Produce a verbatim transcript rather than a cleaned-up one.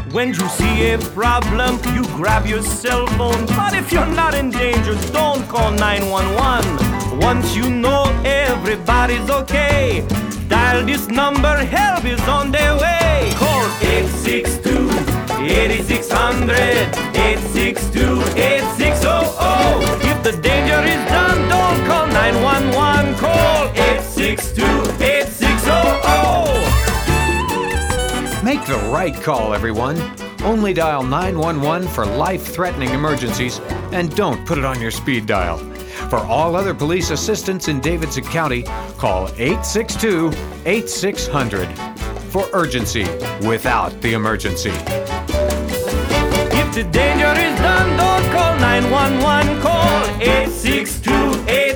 When you see a problem, you grab your cell phone. But if you're not in danger, don't call nine one one. Once you know everybody's okay, dial this number, help is on their way. Call eight six two, eight six zero zero, eight six two, eight six zero zero. If the danger is done, don't call nine one one. Call eight six two, eight six zero zero. Make the right call, everyone. Only dial nine one one for life-threatening emergencies, and don't put it on your speed dial. For all other police assistance in Davidson County, call eight six two, eight six zero zero for urgency without the emergency. If the danger is done, don't call nine one one. Call eight six two, eight six zero zero.